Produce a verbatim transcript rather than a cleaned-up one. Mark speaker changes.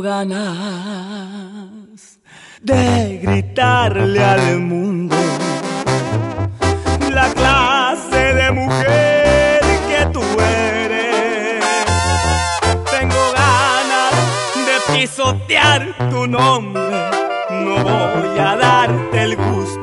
Speaker 1: ganas de gritarle al mundo la clase de mujer que tú eres. Tengo ganas de pisotear tu nombre, no voy a darte el gusto